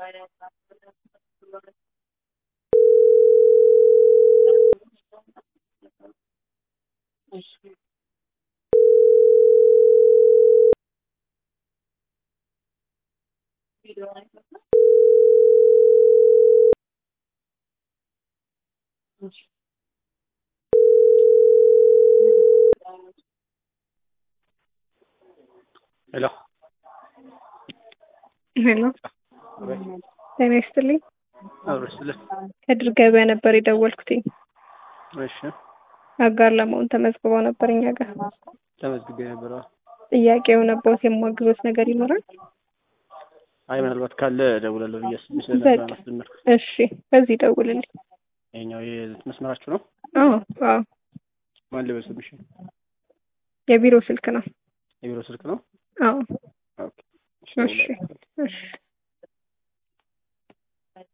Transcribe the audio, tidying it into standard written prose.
Hello. Hello. ጤና ይስጥልኝ። አብረስለ ከድር ገበያ ነበር የደወልኩትኝ። እሺ አጋር ለመሆን ተመዝግበው ነበር እኛ ጋር። ተመዝግቤ ነበር። ጥያቄው ነበር የማግዞት ነገር ይኖራል? አይ ምናልባት ካለ ደውላለሁ ብዬ አስቤ ስለነበር ማስደመር። እሺ በዚህ ደውልልኝ። ይሄኛው የመስመራችሁ ነው? አዎ አዎ። ማን ልበስብሽ? የቢሮ ስልክ ነው። የቢሮ ስልክ ነው? አዎ። ኦኬ። እሺ እሺ።